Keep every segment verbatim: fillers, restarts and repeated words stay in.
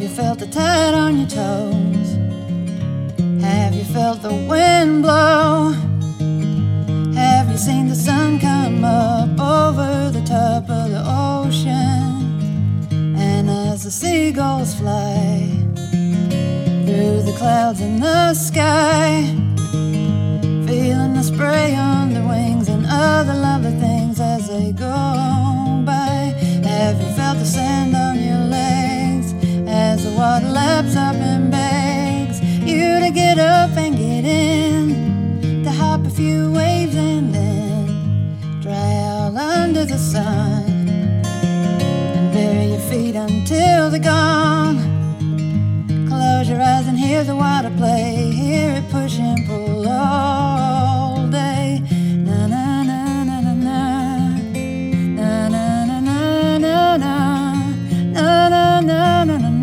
you felt the tide on your toes? Have you felt the wind blow? Have you seen the sun come up over the top of the ocean? And as the seagulls fly through the clouds in the sky, feeling the spray on their wings and other lovely things as they go by. Have you felt the sand on your legs as the water laps up and begs you to get up and get in, to hop a few waves and then dry out under the sun and bury your feet until they're gone? Close your eyes and hear the water play, hear it push and pull all day. Na na na na na na, na na na na na na, na na na na na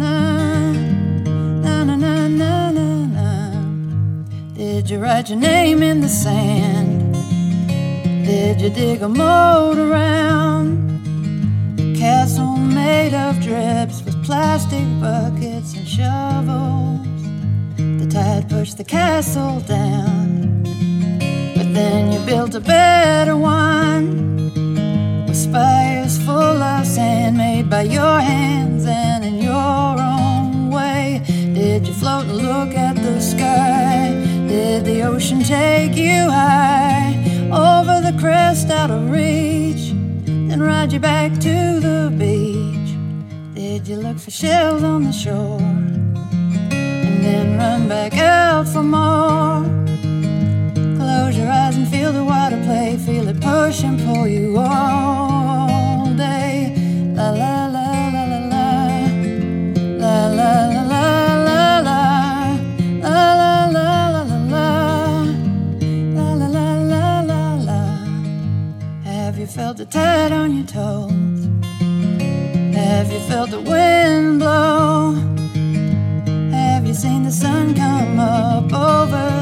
na, na na na na na. Did you write your name in the sand? Did you dig a moat around the castle made of drips with plastic buckets and shovels? The tide pushed the castle down, but then you built a better one with spires full of sand made by your hands and in your own way. Did you float and look at the sky? Did the ocean take you high over the crest out of reach, then ride you back to the beach? Did you look for shells on the shore and then run back out for more? Close your eyes and feel the water play, feel it push and pull you all day. La la la la la la, la la la la la la, la la la la la la, la la la la la. Have you felt the tide on your toes? Have you felt the wind blow? Have you seen the sun come up over